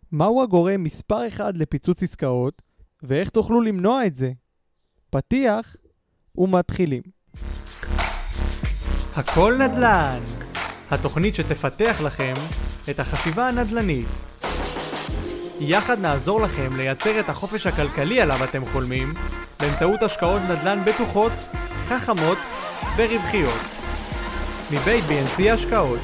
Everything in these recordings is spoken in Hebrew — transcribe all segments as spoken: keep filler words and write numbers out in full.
מהו הגורם מספר אחד לפיצוץ עסקאות, ואיך תוכלו למנוע את זה? פתיח ומתחילים. הכל נדל"ן, התוכנית שתפתח לכם את החשיבה הנדל"נית. יחד נעזור לכם לייצר את החופש הכלכלי עליו אתם חולמים, באמצעות השקעות נדל"ן בטוחות, חכמות ורווחיות. מבית בי אן סי השקעות.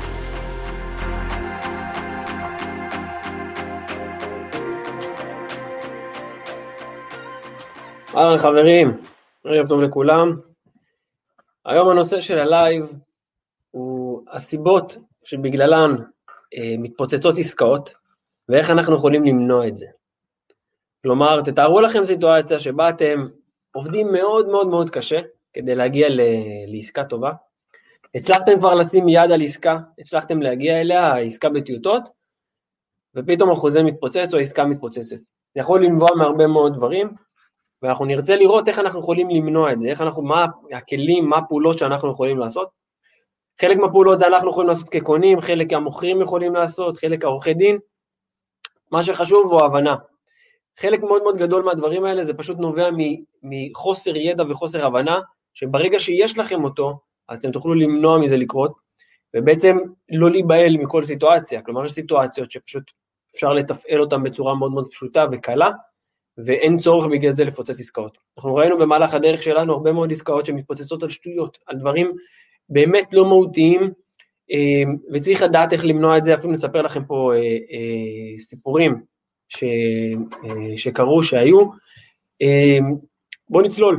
אהלן חברים, ערב טוב לכולם. היום הנושא של הלייב הוא הסיבות שבגללן אה, מתפוצצות עסקאות, ואיך אנחנו יכולים למנוע את זה. כלומר, תתארו לכם סיטואציה שבה אתם עובדים מאוד מאוד מאוד קשה כדי להגיע ל- לעסקה טובה. הצלחתם כבר לשים יד על עסקה, הצלחתם להגיע אליה, העסקה בטיוטות, ופתאום החוזה מתפוצץ או העסקה מתפוצצת. זה יכול לנבוע מהרבה מאוד דברים, ואנחנו נרצה לראות איך אנחנו יכולים למנוע את זה, איך אנחנו, מה הכלים, מה הפעולות שאנחנו יכולים לעשות. חלק מהפעולות זה אנחנו יכולים לעשות כקונים, חלק המוכרים יכולים לעשות, חלק העורכי דין. מה שחשוב הוא ההבנה. חלק מאוד מאוד גדול מהדברים האלה זה פשוט נובע מחוסר ידע וחוסר הבנה, שברגע שיש לכם אותו, אז אתם תוכלו למנוע מזה לקרות, ובעצם לא להיבהל מכל סיטואציה. כלומר, יש סיטואציות שפשוט אפשר לתפעל אותן בצורה מאוד מאוד פשוטה וקלה, ואין צורך בגלל זה לפוצץ עסקאות. אנחנו ראינו במהלך הדרך שלנו הרבה מאוד עסקאות שמתפוצצות על שטויות, על דברים באמת לא מהותיים, וצריך לדעת איך למנוע את זה. אפילו נספר לכם פה סיפורים ש, שקרו, שהיו. בואו נצלול.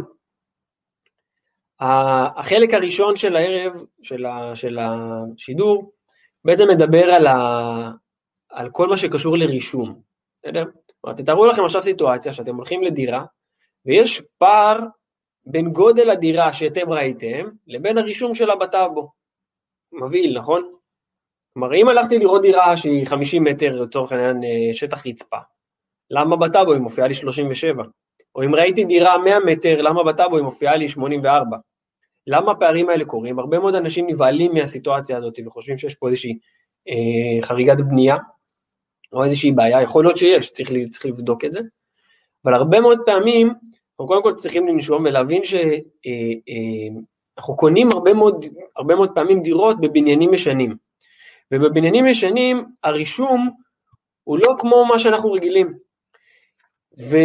החלק הראשון של הערב, של, ה, של השידור, בעצם מדבר על, ה, על כל מה שקשור לרישום. בסדר? תתארו לכם עכשיו סיטואציה שאתם הולכים לדירה, ויש פער בין גודל הדירה שאתם ראיתם, לבין הרישום שלה בטאבו. מבהיל, נכון? כלומר, אם הלכתי לראות דירה שהיא חמישים מטר, לצורך העניין שטח רצפה, למה בטאבו היא מופיעה לי שלושים ושבע? או אם ראיתי דירה מאה מטר, למה בטאבו היא מופיעה לי שמונים וארבע? למה הפערים האלה קורים? הרבה מאוד אנשים נבהלים מהסיטואציה הזאת, וחושבים שיש פה איזושהי אה, חריגת בנייה, או איזושהי בעיה. יכול להיות שיש, צריך, צריך לבדוק את זה, אבל הרבה מאוד פעמים, אנחנו קודם כל צריכים לנשום ולהבין שאנחנו קונים הרבה מאוד, הרבה מאוד פעמים דירות בבניינים ישנים, ובבניינים ישנים הרישום הוא לא כמו מה שאנחנו רגילים, ו...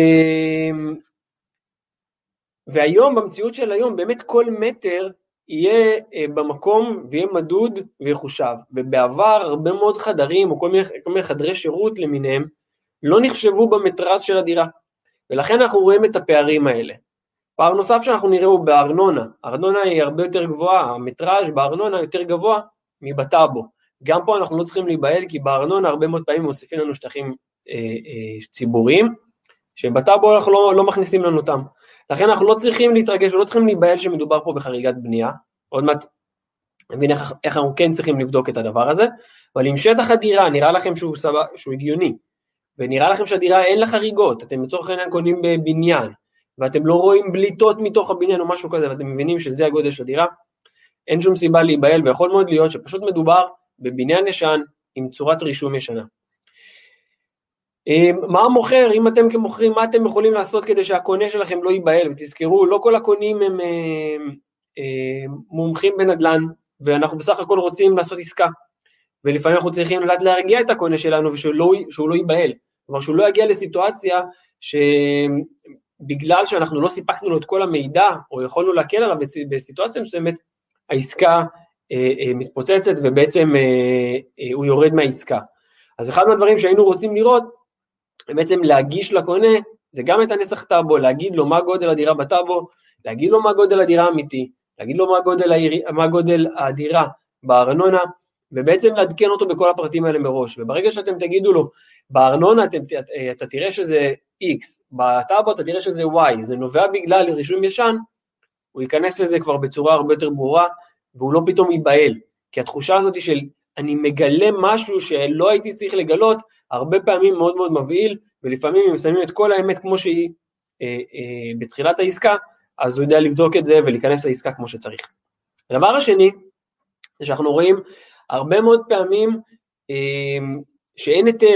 והיום, במציאות של היום, באמת כל מטר יהיה במקום ויהיה מדוד ויחושב, ובעבר הרבה מאוד חדרים או כל מיני, כל מיני חדרי שירות למיניהם לא נחשבו במטרז של הדירה, ולכן אנחנו רואים את הפערים האלה. פער נוסף שאנחנו נראה הוא בארנונה. הארנונה היא הרבה יותר גבוהה, המטרז' בארנונה יותר גבוה מבטאבו. גם פה אנחנו לא צריכים להיבהל, כי בארנונה הרבה מאוד פעמים מוסיפים לנו שטחים אה, אה, ציבוריים, שבטאבו אנחנו לא, לא מכניסים לנו אותם. לכן אנחנו לא צריכים להתרגש, ולא צריכים להיבהל שמדובר פה בחריגת בנייה. עוד מעט נבין איך, איך אנחנו כן צריכים לבדוק את הדבר הזה, אבל אם שטח הדירה נראה לכם שהוא, סבא, שהוא הגיוני, ונראה לכם שהדירה אין לה חריגות, אתם לצורך העניין קונים בבניין, ואתם לא רואים בליטות מתוך הבניין או משהו כזה, ואתם מבינים שזה הגודל של הדירה, אין שום סיבה להיבהל, ויכול מאוד להיות שפשוט מדובר בבניין ישן עם צורת רישום ישנה. מה המוכר? אם אתם כמוכרים, מה אתם יכולים לעשות כדי שהקונה שלכם לא ייבהל? ותזכרו, לא כל הקונים הם, הם, הם מומחים בנדל"ן, ואנחנו בסך הכל רוצים לעשות עסקה, ולפעמים אנחנו צריכים לדעת להרגיע את הקונה שלנו, ושהוא לא, שהוא לא ייבהל. כלומר, שהוא לא יגיע לסיטואציה שבגלל שאנחנו לא סיפקנו לו את כל המידע, או יכולנו להקל עליו בסיטואציה מסוימת, העסקה אה, אה, מתפוצצת, ובעצם אה, אה, הוא יורד מהעסקה. אז אחד מהדברים שהיינו רוצים לראות, בעצם להגיש לקונה, זה גם את הנסח טאבו, להגיד לו מה גודל הדירה בטאבו, להגיד לו מה גודל הדירה האמיתי, להגיד לו מה גודל, העיר, מה גודל הדירה בארנונה, ובעצם לעדכן אותו בכל הפרטים האלה מראש. וברגע שאתם תגידו לו, בארנונה אתם, אתה תראה שזה X, בטאבו אתה תראה שזה Y, זה נובע בגלל רישום ישן, הוא ייכנס לזה כבר בצורה הרבה יותר ברורה, והוא לא פתאום ייבהל, כי התחושה הזאת של אני מגלה משהו שלא הייתי צריך לגלות, הרבה פעמים מאוד מאוד מבהיל, ולפעמים אם שמים את כל האמת כמו שהיא אה, אה, בתחילת העסקה, אז הוא יודע לבדוק את זה ולהיכנס לעסקה כמו שצריך. הדבר השני, זה שאנחנו רואים הרבה מאוד פעמים אה, שאין היתר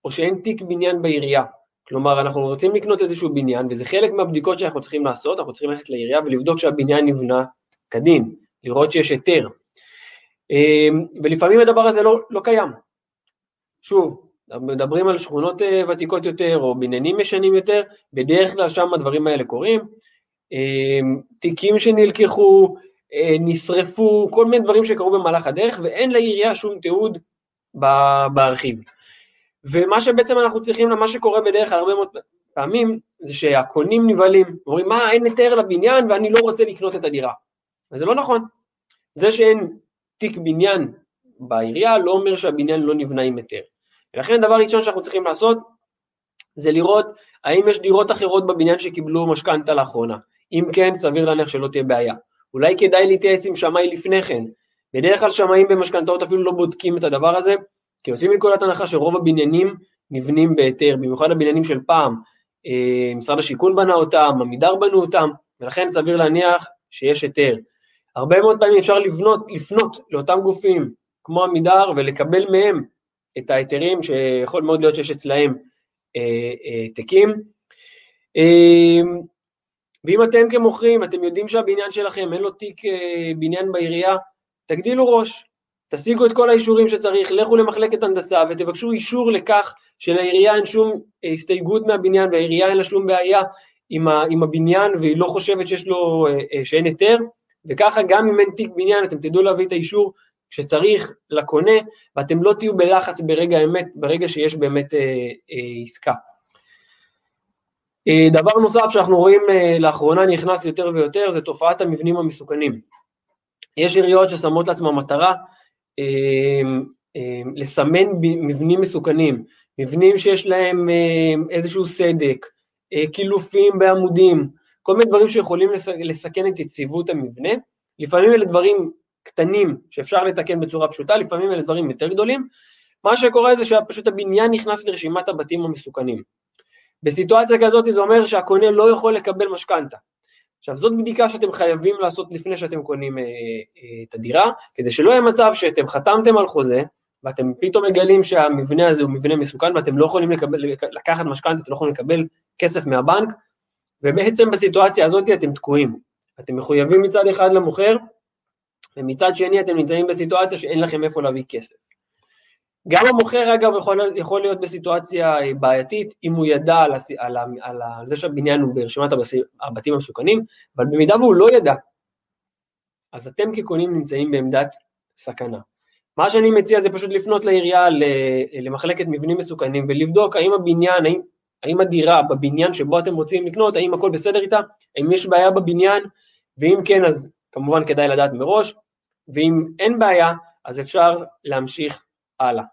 או שאין תיק בניין בעירייה. כלומר, אנחנו רוצים לקנות איזשהו בניין, וזה חלק מהבדיקות שאנחנו צריכים לעשות, אנחנו צריכים ללכת לעירייה ולבדוק שהבניין נבנה כדין, לראות שיש היתר. ולפעמים הדבר הזה לא, לא קיים. שוב, מדברים על שכונות ותיקות יותר, או בניינים ישנים יותר, בדרך כלל שם הדברים האלה קורים, תיקים שנלקחו, נשרפו, כל מיני דברים שקרו במהלך הדרך, ואין לעירייה שום תיעוד בארכיב. ומה שבעצם אנחנו צריכים, מה שקורה בדרך כלל הרבה מאוד פעמים, זה שהקונים נבלים, אומרים, מה, אין היתר לבניין, ואני לא רוצה לקנות את הדירה. וזה לא נכון. זה שאין תיק בניין בעירייה, לא אומר שהבניין לא נבנה עם היתר. ולכן דבר ראשון שאנחנו צריכים לעשות, זה לראות האם יש דירות אחרות בבניין שקיבלו משכנתה לאחרונה. אם כן, סביר להניח שלא תהיה בעיה. אולי כדאי להתייעץ עם שמאי לפני כן. בדרך כלל שמאים במשכנתאות אפילו לא בודקים את הדבר הזה, כי עושים מנקודת הנחה שרוב הבניינים נבנים בהיתר, במיוחד הבניינים של פעם, משרד השיכון בנה אותם, עמידר בנו אותם, ולכן סביר להניח שיש היתר. הרבה מאוד פעמים אפשר לבנות, לפנות לאותם גופים כמו עמידר ולקבל מהם את ההיתרים שיכול מאוד להיות שיש אצלהם תיקים. ואם אתם כמוכרים, אתם יודעים שהבניין שלכם אין לו תיק בניין בעירייה, תגדילו ראש, תשיגו את כל האישורים שצריך, לכו למחלקת הנדסה ותבקשו אישור לכך שלעירייה אין שום הסתייגות מהבניין, והעירייה אין לה שום בעיה עם, ה, עם הבניין, והיא לא חושבת שיש לו, שאין היתר, וככה גם אם אין תיק בניין, אתם תדעו להביא את האישור שצריך לקונה, ואתם לא תהיו בלחץ ברגע האמת, ברגע שיש באמת אה, אה, עסקה. אה, דבר נוסף שאנחנו רואים אה, לאחרונה נכנס יותר ויותר, זה תופעת המבנים המסוכנים. יש עיריות ששמות לעצמם מטרה, אה, אה, לסמן מבנים מסוכנים, מבנים שיש להם אה, איזשהו סדק, אה, קילופים בעמודים, כל מיני דברים שיכולים לסכן את יציבות המבנה, לפעמים אלה דברים קטנים שאפשר לתקן בצורה פשוטה, לפעמים אלה דברים יותר גדולים, מה שקורה זה שפשוט הבניין נכנס לרשימת הבתים המסוכנים. בסיטואציה כזאת זה אומר שהקונה לא יכול לקבל משכנתה. עכשיו זאת בדיקה שאתם חייבים לעשות לפני שאתם קונים אה, אה, את הדירה, כדי שלא יהיה מצב שאתם חתמתם על חוזה, ואתם פתאום מגלים שהמבנה הזה הוא מבנה מסוכן, ואתם לא יכולים לקבל, לקחת משכנתה, אתם לא יכולים לקבל כסף מהבנק, ובעצם בסיטואציה הזאת אתם תקועים. אתם מחויבים מצד אחד למוכר, ומצד שני אתם נמצאים בסיטואציה שאין לכם איפה להביא כסף. גם המוכר אגב יכול, יכול להיות בסיטואציה בעייתית, אם הוא ידע על, על, על, על זה שהבניין הוא ברשימת הבתים המסוכנים, אבל במידה והוא לא ידע, אז אתם כקונים נמצאים בעמדת סכנה. מה שאני מציע זה פשוט לפנות לעירייה, למחלקת מבנים מסוכנים, ולבדוק האם הבניין, האם, האם הדירה בבניין שבו אתם רוצים לקנות, האם הכל בסדר איתה, האם יש בעיה בבניין, ואם כן אז כמובן כדאי לדעת מראש, ואם אין בעיה אז אפשר להמשיך הלאה.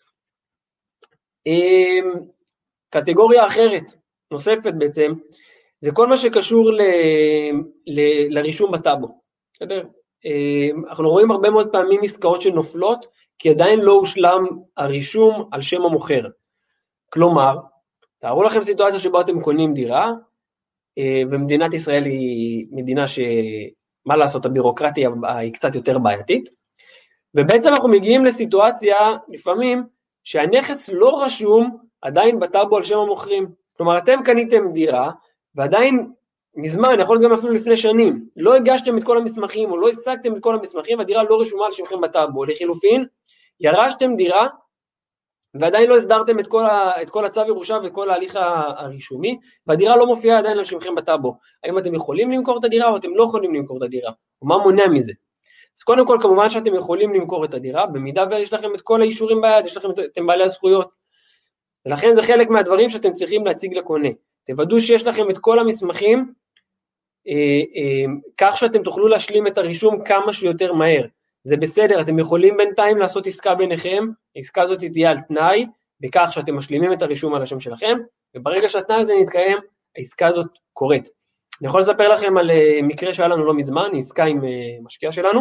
קטגוריה אחרת, נוספת בעצם, זה כל מה שקשור ל, ל, לרישום בטאבו. בסדר? אנחנו רואים הרבה מאוד פעמים עסקאות שנופלות, כי עדיין לא הושלם הרישום על שם המוכר. כלומר, תארו לכם סיטואציה שבה אתם קונים דירה, ומדינת ישראל היא מדינה שמה לעשות, הבירוקרטיה היא קצת יותר בעייתית, ובעצם אנחנו מגיעים לסיטואציה לפעמים שהנכס לא רשום עדיין בטאבו על שם המוכרים. כלומר, אתם קניתם דירה, ועדיין מזמן, יכול להיות גם אפילו לפני שנים, לא הגשתם את כל המסמכים, או לא השגתם את כל המסמכים, והדירה לא רשומה על שמכם בטאבו. לחילופין, ירשתם דירה, ועדיין לא הסדרתם את כל, ה, את כל הצו ירושה וכל ההליך הרישומי, והדירה לא מופיעה עדיין על שמכם בטאבו. האם אתם יכולים למכור את הדירה, או אתם לא יכולים למכור את הדירה? ומה מונע מזה? אז קודם כל, כמובן שאתם יכולים למכור את הדירה, במידה ויש לכם את כל האישורים ביד, יש לכם, אתם בעלי הזכויות. ולכן זה חלק מהדברים שאתם צריכים להציג לקונה. תוודאו שיש לכם את כל המסמכים, אה, אה, כך שאתם תוכלו להשלים את הרישום כמה שיותר מהר. זה בסדר, אתם יכולים בינתיים לעשות עסקה ביניכם, העסקה הזאת תהיה על תנאי, בכך שאתם משלימים את הרישום על השם שלכם, וברגע שהתנאי הזה נתקיים, העסקה הזאת קורית. אני יכול לספר לכם על uh, מקרה שהיה לנו לא מזמן, עסקה עם uh, משקיע שלנו,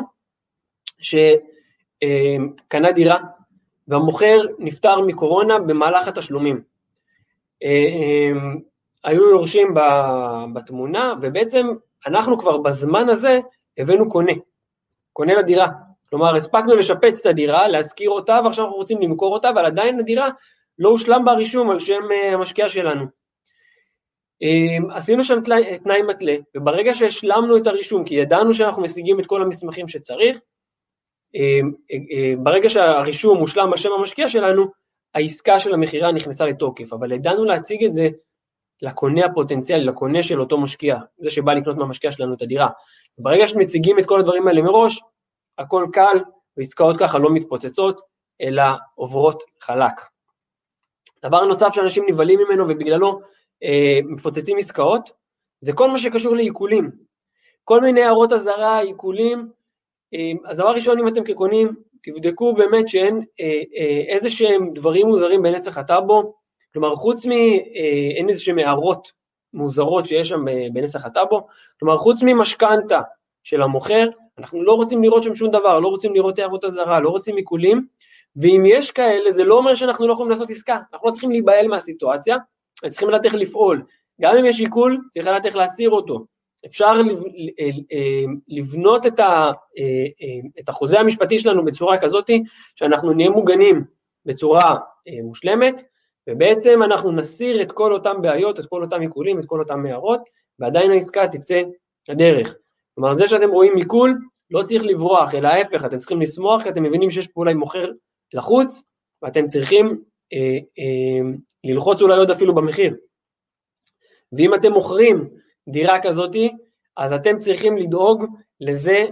שקנה uh, דירה, והמוכר נפטר מקורונה במהלך התשלומים. Uh, um, היו יורשים בתמונה, ובעצם אנחנו כבר בזמן הזה הבאנו קונה, קונה לדירה. כלומר, הספקנו לשפץ את הדירה, להזכיר אותה, ועכשיו אנחנו רוצים למכור אותה, אבל עדיין הדירה לא הושלם ברישום על שם המשקיע שלנו. עשינו שם תנאי, תנאי מתלה, וברגע שהשלמנו את הרישום, כי ידענו שאנחנו משיגים את כל המסמכים שצריך, ברגע שהרישום הושלם על שם המשקיע שלנו, העסקה של המחירה נכנסה לתוקף, אבל ידענו להציג את זה לקונה הפוטנציאלי, לקונה של אותו משקיע, זה שבא לקנות מהמשקיע שלנו את הדירה. ברגע שמציגים את כל הדברים האלה מראש, הכל קל, ועסקאות ככה לא מתפוצצות, אלא עוברות חלק. דבר נוסף שאנשים נבלים ממנו ובגללו אה, מפוצצים עסקאות, זה כל מה שקשור לעיקולים. כל מיני הערות הזרה, עיקולים. אה, אז דבר ראשון, אם אתם כקונים, תבדקו באמת שאין אה, אה, איזה שהם דברים מוזרים בנסח הטאבו, כלומר חוץ מ... אה, אין איזה שהם הערות מוזרות שיש שם בנסח הטאבו, כלומר חוץ ממשכנתה של המוכר, אנחנו לא רוצים לראות שם שום דבר, לא רוצים לראות הערות הזרה, לא רוצים עיקולים, ואם יש כאלה, זה לא אומר שאנחנו לא יכולים לעשות עסקה, אנחנו לא צריכים להיבהל מהסיטואציה, צריכים לדעת איך לפעול, גם אם יש עיקול, צריך לדעת איך להסיר אותו, אפשר לבנות את, ה, את החוזה המשפטי שלנו בצורה כזאת, שאנחנו נהיה מוגנים בצורה מושלמת, ובעצם אנחנו נסיר את כל אותם בעיות, את כל אותם עיקולים, את כל אותם מערות, ועדיין העסקה תצא לדרך. כלומר, זה שאתם רואים עיקול, לא צריך לברוח, אלא ההפך, אתם צריכים לשמוח, כי אתם מבינים שיש פה אולי מוכר לחוץ, ואתם צריכים אה, אה, ללחוץ אולי עוד אפילו במחיר. ואם אתם מוכרים דירה כזאת, אז אתם צריכים לדאוג לזה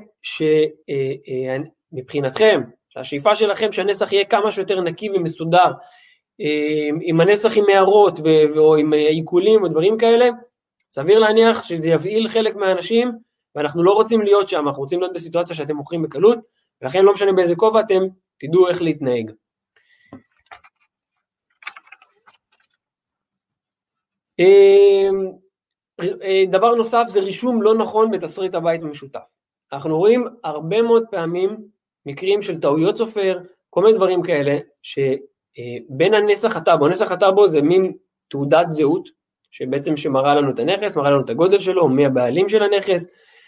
שמבחינתכם, שהשאיפה שלכם שהנסח יהיה כמה שיותר נקי ומסודר, עם הנסח עם הערות או עם עיקולים או דברים כאלה, סביר להניח שזה יבעיל חלק מהאנשים, ואנחנו לא רוצים להיות שם, אנחנו רוצים להיות בסיטואציה שאתם מוכרים בקלות, ולכן לא משנה באיזה כובע אתם תדעו איך להתנהג. דבר נוסף זה רישום לא נכון בתסריט הבית המשותף. אנחנו רואים הרבה מאוד פעמים מקרים של טעויות סופר, כל מיני דברים כאלה, שבין הנסח הטאבו, הנסח הטאבו זה מין תעודת זהות, שבעצם שמראה לנו את הנכס, מראה לנו את הגודל שלו, מי הבעלים של הנכס,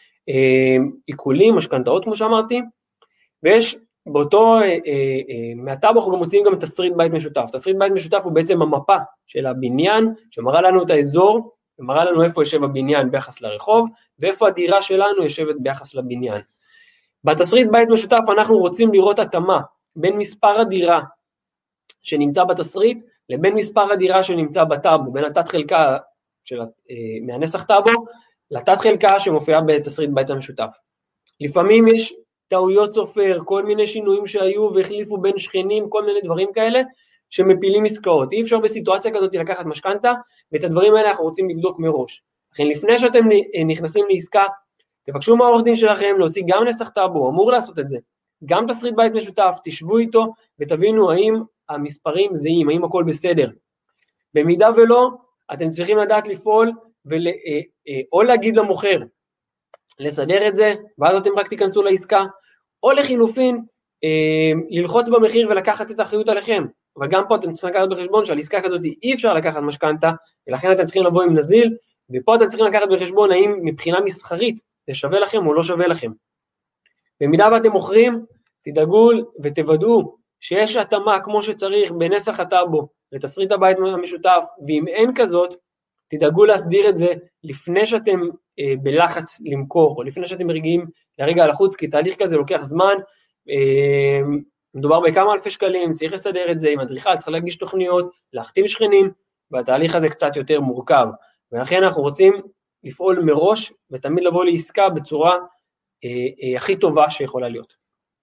עיקולים, משכנתאות כמו שאמרתי, ויש באותו, מהטאבו אנחנו גם מוצאים גם תסריט בית משותף. תסריט בית משותף הוא בעצם המפה של הבניין, שמראה לנו את האזור, ומראה לנו איפה יושב הבניין ביחס לרחוב, ואיפה הדירה שלנו יושבת ביחס לבניין. בתסריט בית משותף אנחנו רוצים לראות התאמה בין מספר הדירה שנמצא בתסריט, לבין מספר הדירה שנמצא בטאבו, בין התת חלקה של, מהנסח טאבו, לתת חלקה שמופיעה בתסריט בית המשותף. לפעמים יש טעויות סופר, כל מיני שינויים שהיו והחליפו בין שכנים, כל מיני דברים כאלה, שמפילים עסקאות. אי אפשר בסיטואציה כזאת לקחת משכנתה, ואת הדברים האלה אנחנו רוצים לבדוק מראש. לכן לפני שאתם נכנסים לעסקה, תבקשו מהעורך דין שלכם להוציא גם נסח טאבו, הוא אמור לעשות את זה, גם תסריט בית משותף, תשבו איתו ותבינו האם המספרים זהים, האם הכל בסדר. במידה ולא, אתם צריכים לדעת לפעול, ול, אה, אה, או להגיד למוכר, לסדר את זה, ואז אתם רק תיכנסו לעסקה, או לחילופין, אה, ללחוץ במחיר ולקחת את האחריות עליכם. אבל גם פה אתם צריכים לקחת בחשבון שעל עסקה כזאת אי אפשר לקחת משכנתה, ולכן אתם צריכים לבוא עם נזיל, ופה אתם צריכים לקחת בחשבון האם מבחינה מסחרית זה שווה לכם או לא שווה לכם. במידה ואתם מוכרים, תדאגו ותוודאו שיש התאמה כמו שצריך בנסח הטאבו לתסריט הבית המשותף, ואם אין כזאת, תדאגו להסדיר את זה לפני שאתם אה, בלחץ למכור, או לפני שאתם מגיעים לרגע על החוץ, כי תהליך כזה לוקח זמן, אה, מדובר בכמה אלפי שקלים, צריך לסדר את זה עם אדריכל, צריך להגיש תוכניות, להחתים שכנים, והתהליך הזה קצת יותר מורכב, ולכן אנחנו רוצים לפעול מראש, ותמיד לבוא לעסקה בצורה אה, אה, הכי טובה שיכולה להיות.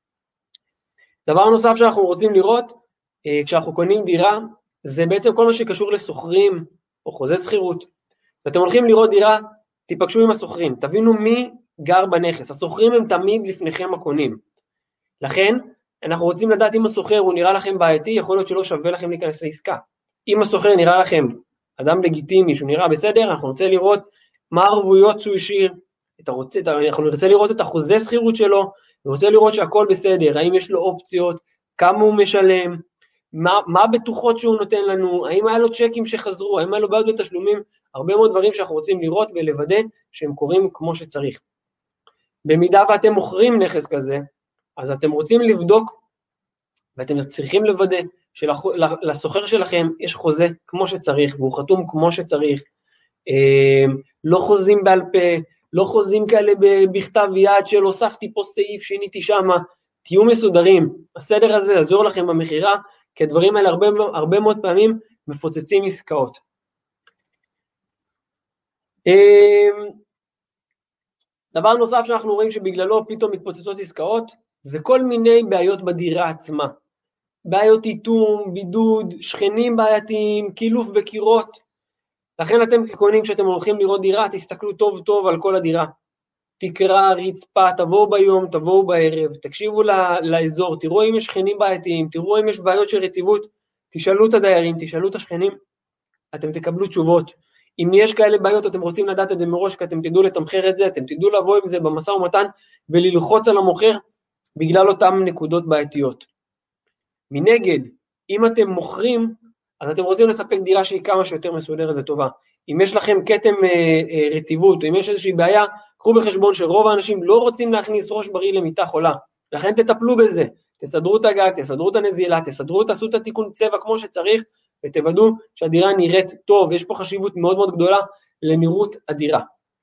דבר נוסף שאנחנו רוצים לראות, אה, כשאנחנו קונים דירה, זה בעצם כל מה שקשור לסוחרים, או חוזה שכירות. ואתם הולכים לראות דירה, תיפגשו עם הסוחרים, תבינו מי גר בנכס, הסוחרים הם תמיד לפניכם הקונים. לכן, אנחנו רוצים לדעת אם הסוחר הוא נראה לכם בעייתי, יכול להיות שלא שווה לכם להיכנס לעסקה. אם הסוחר נראה לכם אדם לגיטימי, שהוא נראה בסדר, אנחנו רוצה לראות מה הערבויות שהוא השאיר, אנחנו נרצה לראות את החוזה שכירות שלו, ורוצה לראות שהכל בסדר, האם יש לו אופציות, כמה הוא משלם, מה, מה הבטוחות שהוא נותן לנו, האם היה לו צ'קים שחזרו, האם היה לו בעיות בתשלומים, הרבה מאוד דברים שאנחנו רוצים לראות ולוודא שהם קורים כמו שצריך. במידה ואתם מוכרים נכס כזה, אז אתם רוצים לבדוק, ואתם צריכים לוודא שלסוחר שלכם יש חוזה כמו שצריך, והוא חתום כמו שצריך, לא חוזים בעל פה, לא חוזים כאלה בכתב יד של הוספתי פה סעיף, שיניתי שמה, תהיו מסודרים, הסדר הזה יעזור לכם במחירה, כי הדברים האלה הרבה, הרבה מאוד פעמים מפוצצים עסקאות. דבר נוסף שאנחנו רואים שבגללו פתאום מתפוצצות עסקאות, זה כל מיני בעיות בדירה עצמה, בעיות איתום, בידוד, שכנים בעייתיים, קילוף בקירות, לכן אתם כקונים כשאתם הולכים לראות דירה, תסתכלו טוב טוב על כל הדירה, תקרה, רצפה, תבואו ביום, תבואו בערב, תקשיבו לאזור, תראו אם יש שכנים בעייתיים, תראו אם יש בעיות של רטיבות, תשאלו את הדיירים, תשאלו את השכנים, אתם תקבלו תשובות, אם יש כאלה בעיות אתם רוצים לדעת את זה מראש, כי אתם תדעו לתמחר את זה, אתם תדעו לבוא עם זה במשא ומתן, וללחוץ על המוכר, בגלל אותם נקודות בעייתיות. מנגד, אם אתם מוכרים, אז אתם רוצים לספק דירה שהיא כמה שיותר מסודרת וטובה. אם יש לכם כתם אה, אה, רטיבות, או אם יש איזושהי בעיה, קחו בחשבון שרוב האנשים לא רוצים להכניס ראש בריא למיטה חולה, לכן תטפלו בזה, תסדרו את הגג, תסדרו את הנזילה, תסדרו, תעשו את התיקון צבע כמו שצריך, ותוודאו שהדירה נראית טוב, יש פה חשיבות מאוד מאוד גדולה לנראות הדירה.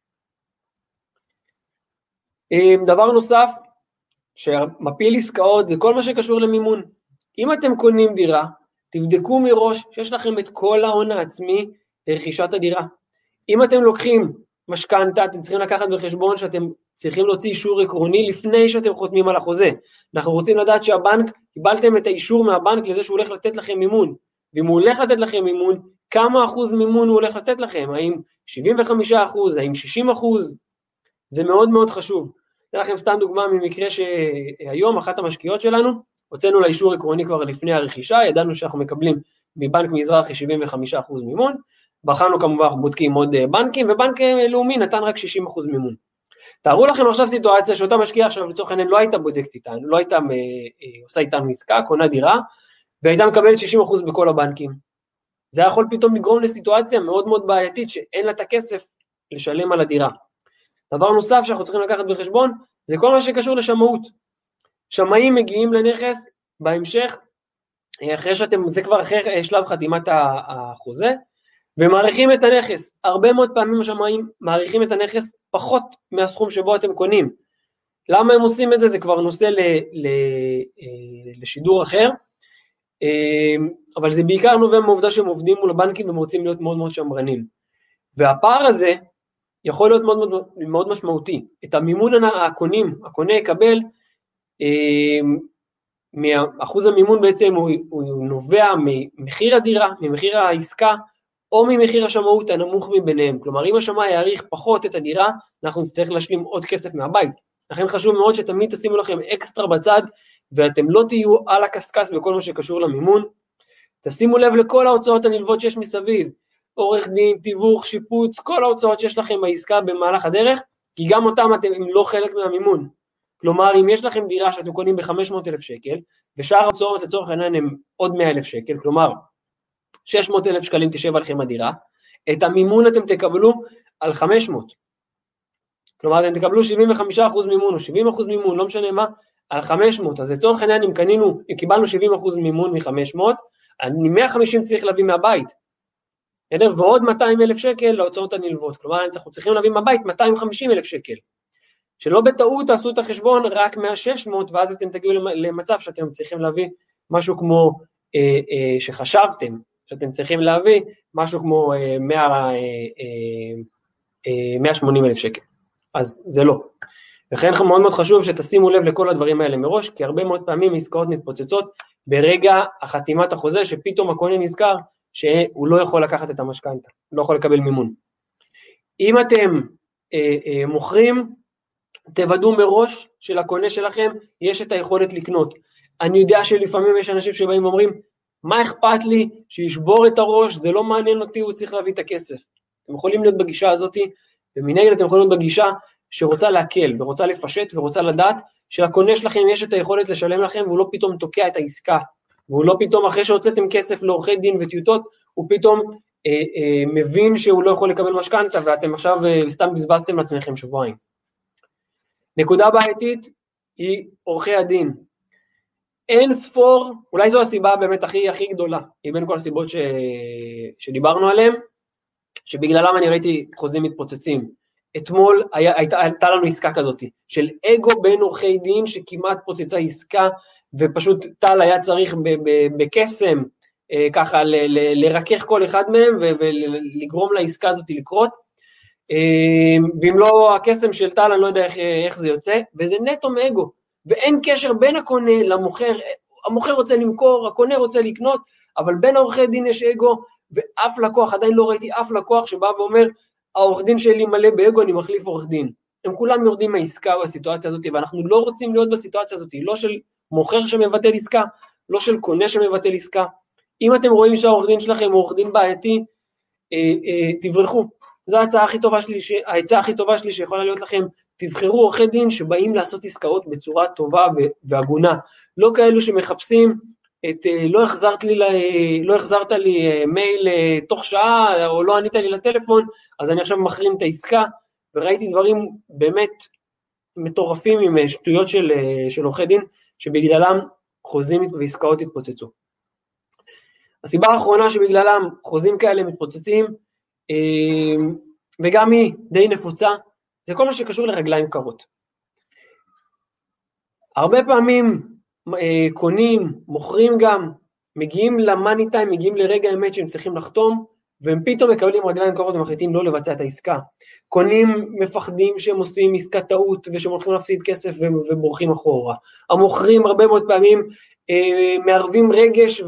דבר נוסף, שמפיל עסקאות, זה כל מה שקשור למימון. אם אתם קונים דירה, תבדקו מראש שיש לכם את כל ההון העצמי לרכישת הדירה. אם אתם לוקחים משכנתא, אתם צריכים לקחת בחשבון שאתם צריכים להוציא אישור עקרוני לפני שאתם חותמים על החוזה. אנחנו רוצים לדעת שהבנק, קיבלתם את האישור מהבנק לזה שהוא הולך לתת לכם מימון. ואם הוא הולך לתת לכם מימון, כמה אחוז מימון הוא הולך לתת לכם? האם שבעים וחמישה אחוז, האם שישים אחוז? זה מאוד מאוד חשוב. אתן לכם סתם דוגמה ממקרה שהיום אחת המשקיעות שלנו, הוצאנו לאישור עקרוני כבר לפני הרכישה, ידענו שאנחנו מקבלים מבנק מזרחי שבעים וחמישה אחוז מימון, בחרנו כמובן, אנחנו בודקים עוד בנקים, ובנק לאומי נתן רק שישים אחוז מימון. תארו לכם עכשיו סיטואציה שאותה משקיעה עכשיו לצורך העניין לא הייתה בודקת איתנו, לא הייתה עושה איתנו עסקה, קונה דירה, והייתה מקבלת שישים אחוז בכל הבנקים. זה יכול פתאום לגרום לסיטואציה מאוד מאוד בעייתית, שאין לה את הכסף לשלם על הדירה. דבר נוסף שאנחנו צריכים לקחת בחשבון, זה כל מה שקשור לשמאות. שמאים מגיעים לנכס בהמשך, אחרי שאתם, זה כבר אחרי שלב חתימת החוזה, ומעריכים את הנכס. הרבה מאוד פעמים השמאים מעריכים את הנכס פחות מהסכום שבו אתם קונים. למה הם עושים את זה? זה כבר נושא ל, ל, לשידור אחר, אבל זה בעיקר נובע מהעובדה שהם עובדים מול הבנקים והם רוצים להיות מאוד מאוד שמרנים. והפער הזה יכול להיות מאוד מאוד, מאוד משמעותי. את המימון הקונים, הקונה יקבל, מאחוז המימון בעצם הוא, הוא נובע ממחיר הדירה, ממחיר העסקה, או ממחיר השמאות הנמוך מביניהם. כלומר, אם השמאי יעריך פחות את הדירה, אנחנו נצטרך להשלים עוד כסף מהבית. לכן חשוב מאוד שתמיד תשימו לכם אקסטרה בצד, ואתם לא תהיו על הקסקס בכל מה שקשור למימון. תשימו לב לכל ההוצאות הנלוות שיש מסביב, עורך דין, תיווך, שיפוץ, כל ההוצאות שיש לכם בעסקה במהלך הדרך, כי גם אותם אתם לא חלק מהמימון. כלומר, אם יש לכם דירה שאתם קונים ב-חמש מאות אלף שקל, ושאר ההוצאות לצורך העניין הם עוד מאה אלף שקל, כלומר, שש מאות אלף שקלים תשב עליכם הדירה, את המימון אתם תקבלו על חמש מאות. כלומר, אתם תקבלו שבעים וחמישה אחוז מימון, או שבעים אחוז מימון, לא משנה מה, על חמש מאות. אז לצורך העניין, אם קנינו, אם קיבלנו שבעים אחוז מימון מ-חמש מאות, אני מאה וחמישים צריך להביא מהבית. ועוד מאתיים אלף שקל להוצאות הנלוות. כלומר, אנחנו צריכים להביא מהבית מאתיים וחמישים אלף שקל. שלא בטעות תעשו את החשבון רק מה-שש מאות, ואז אתם תגיעו למצב שאתם צריכים להביא משהו כמו, אה, אה, שחשבתם, שאתם צריכים להביא משהו כמו אה, מאה ושמונים אלף שקל. אז זה לא. לכן מאוד מאוד חשוב שתשימו לב לכל הדברים האלה מראש, כי הרבה מאוד פעמים עסקאות מתפוצצות ברגע החתימת החוזה, שפתאום הקונה נזכר שהוא לא יכול לקחת את המשכנתא, לא יכול לקבל מימון. אם אתם אה, אה, מוכרים, תוודאו מראש שלקונה שלכם יש את היכולת לקנות. אני יודע שלפעמים יש אנשים שבאים ואומרים, מה אכפת לי שישבור את הראש, זה לא מעניין אותי, הוא צריך להביא את הכסף. אתם יכולים להיות בגישה הזאת, ומנגד אתם יכולים להיות בגישה שרוצה להקל, ורוצה לפשט, ורוצה לדעת שלקונה שלכם יש את היכולת לשלם לכם, והוא לא פתאום תוקע את העסקה, והוא לא פתאום אחרי שהוצאתם כסף לעורכי דין וטיוטות, הוא פתאום אה, אה, מבין שהוא לא יכול לקבל משכנתא, ואתם עכשיו אה, סתם בזבזתם לעצמכם שבועיים. נקודה בעייתית היא עורכי הדין. אין ספור, אולי זו הסיבה באמת הכי, הכי גדולה, מבין כל הסיבות ש... שדיברנו עליהן, שבגללם אני ראיתי חוזים מתפוצצים. אתמול היה, הייתה, הייתה לנו עסקה כזאת, של אגו בין עורכי דין, שכמעט פוצצה עסקה, ופשוט טל היה צריך בקסם, ככה ל, ל, לרכך כל אחד מהם, ולגרום לעסקה הזאת לקרות, ואם לא הקסם של טל, אני לא יודע איך, איך זה יוצא, וזה נטו מאגו, ואין קשר בין הקונה למוכר, המוכר רוצה למכור, הקונה רוצה לקנות, אבל בין העורכי דין יש אגו, ואף לקוח, עדיין לא ראיתי אף לקוח שבא ואומר, העורך דין שלי מלא באגו, אני מחליף עורך דין. הם כולם יורדים מהעסקה בסיטואציה הזאת, ואנחנו לא רוצים להיות בסיטואציה הזאת, לא של מוכר שמבטל עסקה, לא של קונה שמבטל עסקה. אם אתם רואים שהעורך דין שלכם הוא עורך דין בעייתי, אה, אה, תברחו. זו ההצעה הכי טובה שלי, ההצעה הכי טובה שלי שיכולה להיות לכם, תבחרו עורכי דין שבאים לעשות עסקאות בצורה טובה והגונה, לא כאלו שמחפשים את לא החזרת לי, לא החזרת לי מייל תוך שעה, או לא ענית לי לטלפון, אז אני עכשיו מחרים את העסקה, וראיתי דברים באמת מטורפים עם שטויות של, של עורכי דין, שבגללם חוזים ועסקאות התפוצצו. הסיבה האחרונה שבגללם חוזים כאלה מתפוצצים, וגם היא די נפוצה, זה כל מה שקשור לרגליים קרות. הרבה פעמים קונים, מוכרים גם, מגיעים למאני טיים, מגיעים לרגע האמת שהם צריכים לחתום, והם פתאום מקבלים רגליים קרות ומחליטים לא לבצע את העסקה. קונים מפחדים שהם עושים עסקת טעות, ושהם הולכים להפסיד כסף ובורחים אחורה. המוכרים הרבה מאוד פעמים מערבים רגש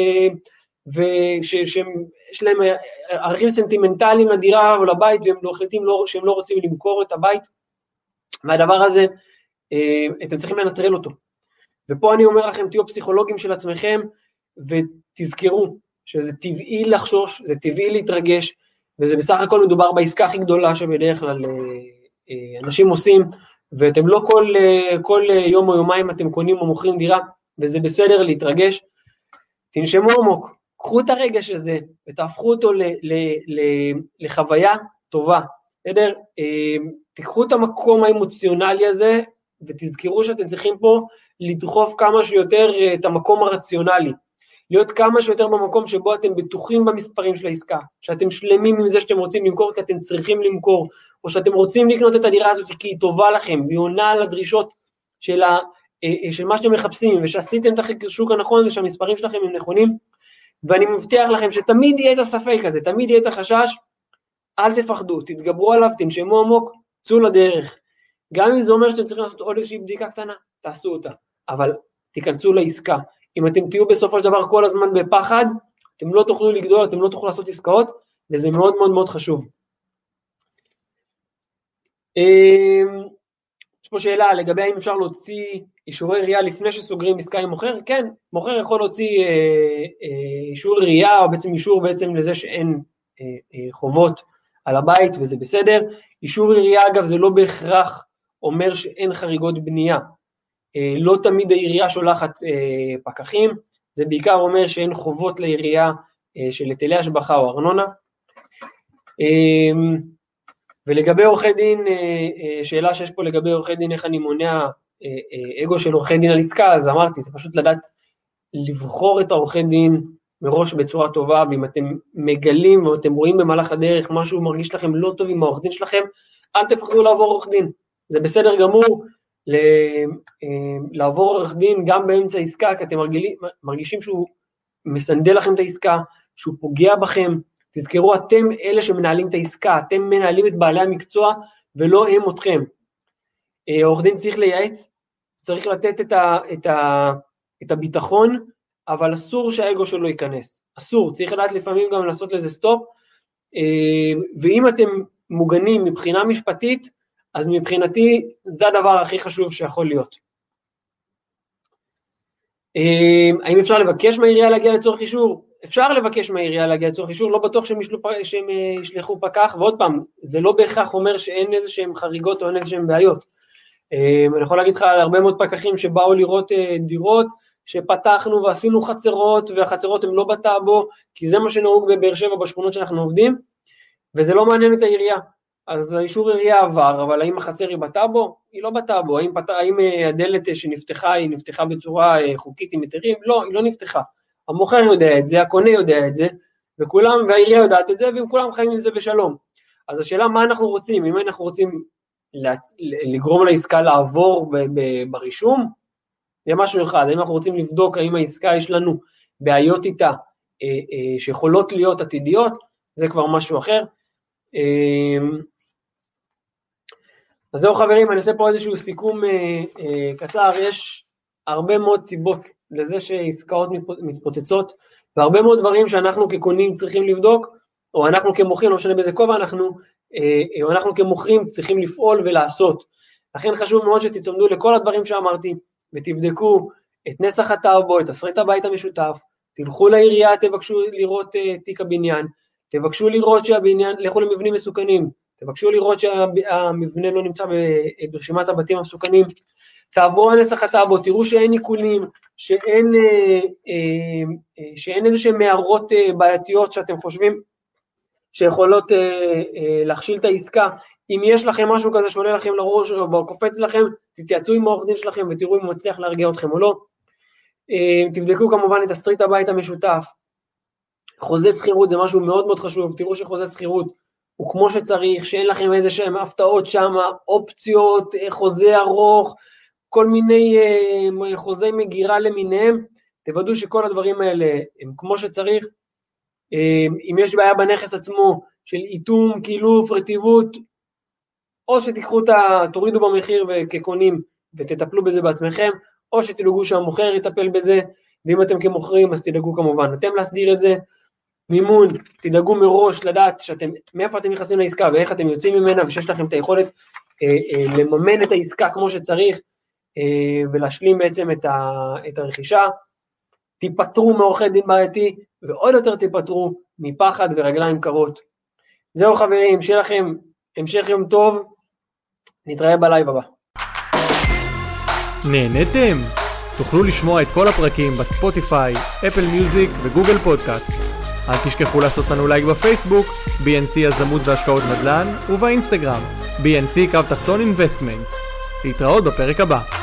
ושיש להם ערכים סנטימנטליים לדירה או לבית, והם מחליטים שהם לא רוצים למכור את הבית, והדבר הזה, אתם צריכים לנטרל אותו. ופה אני אומר לכם, תהיו פסיכולוגים של עצמכם, ותזכרו שזה טבעי לחשוש, זה טבעי להתרגש, וזה בסך הכל מדובר בעסקה הכי גדולה שבדרך כלל אנשים עושים, ואתם לא כל, כל יום או יומיים אתם קונים או מוכרים דירה, וזה בסדר להתרגש. תנשמו עמוק, קחו את הרגש הזה, ותהפכו אותו ל, ל, ל, לחוויה טובה, בסדר? תיקחו את המקום האמוציונלי הזה, ותזכרו שאתם צריכים פה לדחוף כמה שיותר את המקום הרציונלי, להיות כמה שיותר במקום שבו אתם בטוחים במספרים של העסקה, שאתם שלמים עם זה שאתם רוצים למכור כי אתם צריכים למכור, או שאתם רוצים לקנות את הדירה הזאת כי היא טובה לכם, והיא עונה על הדרישות של, ה, של מה שאתם מחפשים, ושעשיתם את החישוק הנכון ושהמספרים שלכם הם נכונים, ואני מבטיח לכם שתמיד יהיה את הספק הזה, תמיד יהיה את החשש, אל תפחדו, תתגברו עליו, תנשמו עמוק, צאו לדרך. גם אם זה אומר שאתם צריכים לעשות עוד איזושהי בדיקה קטנה, תעשו אותה, אבל תיכנסו לעסקה. אם אתם תהיו בסופו של דבר כל הזמן בפחד, אתם לא תוכלו לגדול, אתם לא תוכלו לעשות עסקאות, וזה מאוד מאוד מאוד חשוב. יש פה שאלה לגבי האם אפשר להוציא אישורי ראייה לפני שסוגרים עסקה עם מוכר. כן, מוכר יכול להוציא אישור ראייה, או בעצם אישור בעצם לזה שאין חובות על הבית, וזה בסדר. אישור ראייה, אגב, זה לא בהכרח אומר שאין חריגות בנייה. לא תמיד העירייה שולחת פקחים, זה בעיקר אומר שאין חובות לעירייה של היטלי השבחה או ארנונה. ולגבי עורכי דין, שאלה שיש פה לגבי עורכי דין, איך אני מונע אגו של עורכי דין על עסקה, אז אמרתי, זה פשוט לדעת לבחור את העורכי דין מראש בצורה טובה, ואם אתם מגלים או אתם רואים במהלך הדרך משהו מרגיש לכם לא טוב עם העורך דין שלכם, אל תפחדו לעבור עורך דין, זה בסדר גמור, לעבור עורך דין גם באמצע העסקה, כי אתם מרגישים שהוא מסנדל לכם את העסקה, שהוא פוגע בכם, תזכרו, אתם אלה שמנהלים את העסקה, אתם מנהלים את בעלי המקצוע, ולא הם אתכם. עורך דין צריך לייעץ, צריך לתת את, ה, את, ה, את הביטחון, אבל אסור שהאגו שלו ייכנס, אסור, צריך לדעת לפעמים גם לעשות לזה סטופ, ואם אתם מוגנים מבחינה משפטית, אז מבחינתי זה הדבר הכי חשוב שיכול להיות. האם אפשר לבקש מהעירייה להגיע לצורך אישור? אפשר לבקש מהעירייה להגיע לצורך אישור, לא בטוח שהם, ישלו, שהם ישלחו פקח, ועוד פעם, זה לא בהכרח אומר שאין איזה שהם חריגות או אין איזה שהם בעיות. אני יכול להגיד לך על הרבה מאוד פקחים שבאו לראות דירות, שפתחנו ועשינו חצרות, והחצרות הם לא בטאבו, כי זה מה שנהוג בבאר שבע בשכונות שאנחנו עובדים, וזה לא מעניין את העירייה. אז האישור עירייה עבר, אבל האם החצר היא בטאבו? היא לא בטאבו. האם, האם הדלת שנפתחה היא נפתחה בצורה חוקית עם היתרים? לא, היא לא נפתחה. המוכר יודע את זה, הקונה יודע את זה, וכולם, והעירייה יודעת את זה, והם כולם חיים עם זה בשלום. אז השאלה מה אנחנו רוצים, אם אנחנו רוצים לגרום לעסקה לעבור ברישום, זה משהו אחד. אם אנחנו רוצים לבדוק האם העסקה יש לנו בעיות איתה, שיכולות להיות עתידיות, זה כבר משהו אחר. אז זהו חברים, אני אעשה פה איזשהו סיכום קצר. יש הרבה מאוד סיבות לזה שעסקאות מתפוצצות, והרבה מאוד דברים שאנחנו כקונים צריכים לבדוק, או אנחנו כמוכרים, לא משנה באיזה כובע אנחנו, או אנחנו כמוכרים צריכים לפעול ולעשות. לכן חשוב מאוד שתצמדו לכל הדברים שאמרתי, ותבדקו את נסח הטאבו, את תסריט הבית המשותף, תלכו לעירייה, תבקשו לראות תיק הבניין, תבקשו לראות שהבניין, לכו למבנים מסוכנים, תבקשו לראות שהמבנה לא נמצא ברשימת הבתים המסוכנים, תעברו על נסח הטאבו, תראו שאין עיקולים, שאין, שאין איזושהי מערות בעייתיות שאתם חושבים שיכולות להכשיל את העסקה. אם יש לכם משהו כזה שעולה לכם לראש או קופץ לכם, תתייעצו עם העורך דין שלכם ותראו אם הוא מצליח להרגיע אתכם או לא. תבדקו כמובן את תסריט הבית המשותף. חוזה שכירות זה משהו מאוד מאוד חשוב, תראו שחוזה שכירות הוא כמו שצריך, שאין לכם איזה שהם הפתעות שם, אופציות, חוזה ארוך, כל מיני חוזי מגירה למיניהם, תוודאו שכל הדברים האלה הם כמו שצריך. אם יש בעיה בנכס עצמו של איתום, קילוף, רטיבות, או שתיקחו את ה... תורידו במחיר כקונים ותטפלו בזה בעצמכם, או שתדאגו שהמוכר יטפל בזה, ואם אתם כמוכרים אז תדאגו כמובן אתם להסדיר את זה. מימון, תדאגו מראש לדעת שאתם, מאיפה אתם נכנסים לעסקה ואיך אתם יוצאים ממנה, ושיש לכם את היכולת אה, אה, לממן את העסקה כמו שצריך, אה, ולהשלים בעצם את, ה, את הרכישה. תיפטרו מעורכי דין בעייתי, ועוד יותר תיפטרו מפחד ורגליים קרות. זהו חברים, שיהיה לכם המשך יום טוב, נתראה בלייב הבא. נהנתם? תוכלו לשמוע את כל הפרקים בספוטיפיי, אפל מיוזיק וגוגל פודקאסט. אל תשכחו לעשות לנו לייק בפייסבוק, בי אן סי יזמות והשקעות נדל"ן, ובאינסטגרם, בי אן סי קו תחתון אינבסטמנטס. להתראות בפרק הבא.